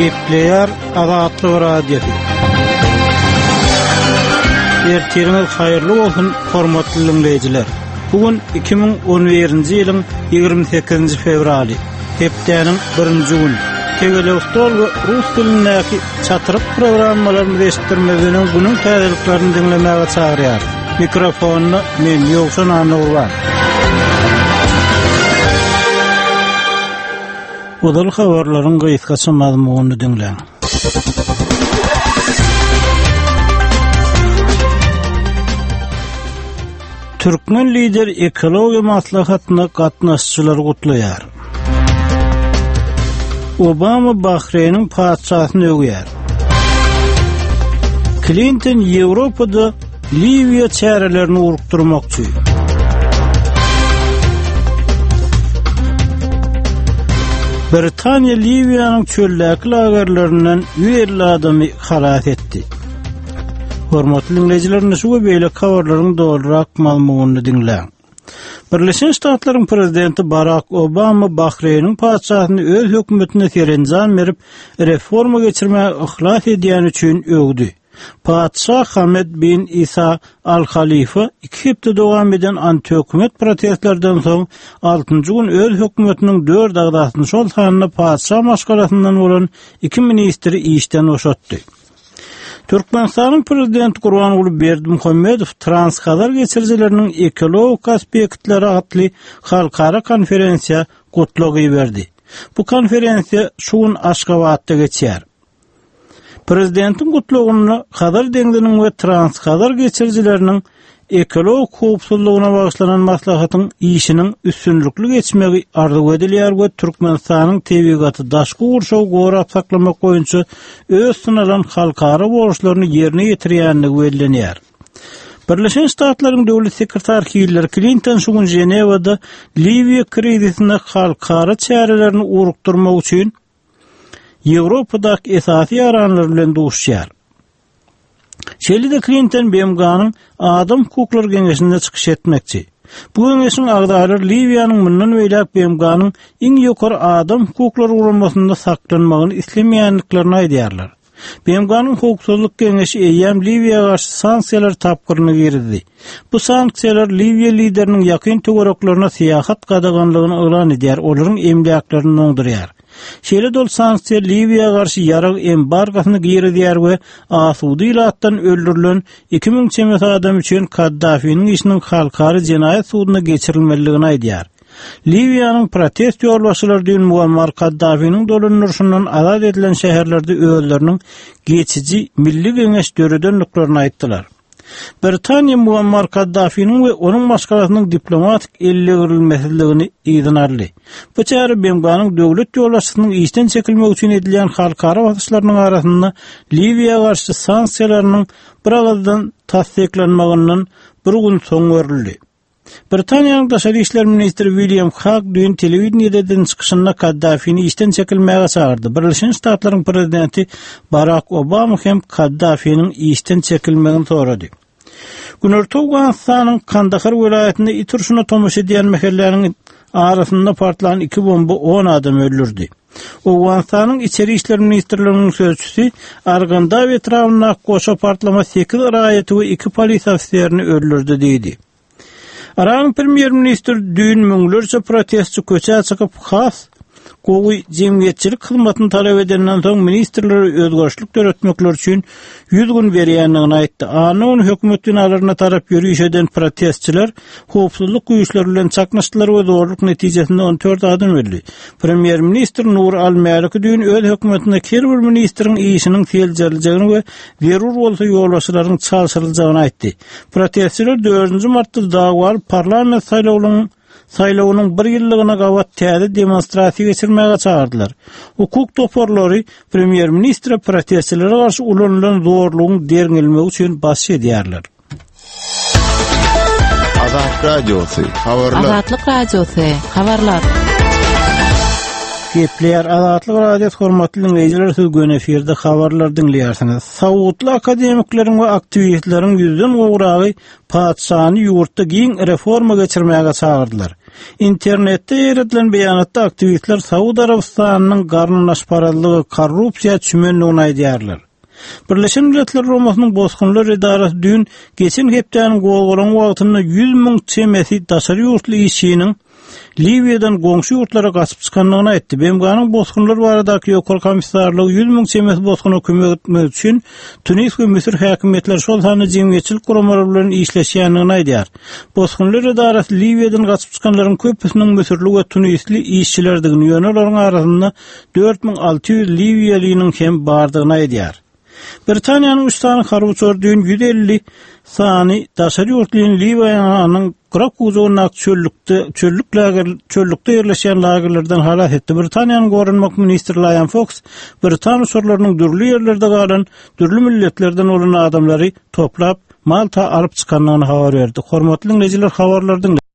Gepleyer Azatlyk radiosu. Ertiriniz hayırlı olsun, hormatly dinleyijiler. Bugün 2011-nji ýylyň 28-nji fevraly. Hepdeniň 1-nji güni. Tegelewstol we rus dilindäki çatyryk programmalaryny beşikdirmeginiň günüň täzeliklerini dinlemäge çagyrýar. Mikrofonu men Ýogşan Anurbar. Odal habarlaryň gysgaça mazmunyny dinleň. Türkmen lider ekologiya maslahatyna gatnaşçylary gutlaýar. Obama Bahreýnyň padşahyny öwýär. Clinton Ýewropada Liviýa çärelerini urukturmakçy. Britaniýa Liviýanyň çöldäki lagerlerinden 150 adamy halat etdi. Hormatly dinleyijiler, şu beýle habarlaryň dolrak mazmunyny dinleň. Birleşen Ştatlaryň prezidenti Barack Obama Bahreýnyň padşahyny öz hökümetine serenjan berip reforma geçirmäge ihlas edýän üçin öwdi. Padşah Hamed bin Isa al-Halifa 2 hepde dowam eden anti-hökümet protestlerden soň 6-njy gün öz hökümetiniň 4 agdasyny şol sanyna padşah maşgalatyndan bolan 2 ministri işden boşatdy. Türkmenistanyň prezidenti Gurbanuly Berdimuhammedow transkazar geçirjileriniň ekologik aspektleri atly halkara konferensiýa gutlagy berdi. Bu konferensiýa şuň Aşgabatda geçýär. Prezidentin gutlagyny Hazar deňdiniň we transkazar geçirjileriniň ekologik howpsuzlygyna bagyşlanan maslahatyň işiniň üstünlükli geçmegi arzu edilýär we Türkmenistanyň tebigaty daşky gurşaw gorap saklamak boýunça öz synalan halkara borçlaryny ýerine ýetirýänligi bellenýär. Birleşen Ştatlaryň döwlet sekretary Hillary Clinton şu gün Jenewada Liviýa krizisine halkara çärelerini urukturmak üçin Ýewropadaky esasy ýaranlar bilen duşýar. Şeýle-de Clinton BMG'nyň Adam Hukuklary Geňeşinde çykyş etmekçi. Bu geňeşiň agdary Liviýanyň mundan beýlek BMG'nyň iň ýokary adam hukuklary gurulmasynda saklanmagyny islemeýänliklerini aýdýarlar. BMG'nyň hukuksuzlyk geňeşi eýýäm Liviýaga garşy sanksiýalar tapgyryny girdi. Bu sanksiýalar Liviýa lideriniň ýakyn töwereklaryna syýahat gadaganlygyny elan edýär, olaryň emliäklerini oňdurýar. Şeýle dol sanksiýa Liviýaga garşy ýarag embargosyny giýerdiýär we asudy ilatdan öldürilen 2000 çemet adam üçin Kaddafiň işiniň halkary jenaýat sudyna geçirilmeligini aýdýar. Liviýanyň protest ýolbaşçylary dün Muammar Kaddafiň dolanýarşyndan azad edilen şäherlerde özleriniň geçici milli geňeş döredenliklerini aýtdylar. Britaniýa Muammar Kaddafiň we onuň maşgalatynyň diplomatik ellegirilmesligini ýygnarly. Bu çäre BMG'nyň döwlet ýolbaşçysynyň işden çekilmek üçin edilýän halkara basyşlarynyň arasynda Liviýaga garşy sanksiýalarynyň bir agazdan tasdiklenmeginiň bir gün soň berildi. Britaniýanyň daşary işler ministri William Hague dün telewiziýadan çykyşynda Kaddafiň işden çekilmäge çağırdy. Birleşen Ştatlaryň prezidenti Barack Obama hem Kaddafiň işden çekilmegini sorady. Günorta Awganistanyň Kandahar welaýetinde iturşuna tomuş edýän mehelleriň arasynda partlanan 2 bomba 10 adam öldürdi. Awganistanyň içeri işler ministrliginiň sözçüsü Arganda we etrawyna goşa partlama 8 raýaty we 2 polis ofisiýerini öldürdi diýdi. Iran premier minister dün müňlerçe protestçi köçe çykyp has gowy jemgyýetçilik hyzmatyny talap edenden soň ministrleri özgörçlük töretmekler üçin 100 gün berýänligini aýtdy. Anyň hökümet binalaryna tarap ýürüýüş eden protestçiler howpsuzlyk güýçleri bilen çaknaşdylar we zorluk netijesinde 14 adam öldü. Premier minister Nur al-Maliki dün öz hökümetine her bir ministriň işiniň teljeljegini we zerur bolsa ýolbaşçylaryň çalşyryljagini aýtdy. Protestçiler 4-nji martda dagwal parlament saylawynyň 1 ýyllygyna gawat täze demonstrasiýa geçirmäge çağırdylar. Hukuk toparlary premier ministre protestçilere garşy ulanylan zorlugyň derňilmegi üçin baş edýärler. Azatlyk radiosu, habarlar. Azatlyk radiosu, habarlar. Gepleyer Azatlyk radio hormatly dinleyijiler sözgön eferde habarlar dinleýärsiniz. Sowutly akademiklerin we aktivistleriň ýüzden gowragy padsany ýurtda giň reforma geçirmäge çagyrdylar. İnternetde ýeredilen beýanatda aktivistler Saud Arabistanynyň garnynaşparallygy, korrupsiýa çümenligini aýdýarlar. Birleşen Milletler Romasynyň bozgunlar edarasy dün geçen hepdäniň gowgurun wagtynda 100.000 çemesi daşary ýurtly işçiniň Libya'dan goňşy ýurtlara gaçyp çykanlygyny aýtdy. Bemganyň bozgunlar baradaky ýokary komissarlygy 100.000 çemes bozguny kömek etmek üçin Tunis we Misir häkimetleri şol sany jemgyýetçilik guramaly bilen işleşýänligini aýdýar. Bozgunlar edarasy Libya'dan gaçyp çykanlaryň köpüsiniň Misirli we Tunisli işçilerdigini ýöne olaryň arasynda 4600 Libyalynyň hem bardygyny aýdýar. Britaniýanyň üstany harwçor dün 150 sany daşary ýurtlyň Libyanyň Kurak uzunak çöllükte yerleşen lagerlerden halat etti. Britaniýanyň gorunmak ministri Liam Fox, Britaniýa sorlarynyň dürli yerlerde galan, dürli milletlerden olan adamlary toplap Malta alyp çykanlygyny habar berdi. Hormatly dinleyijiler, habarlardan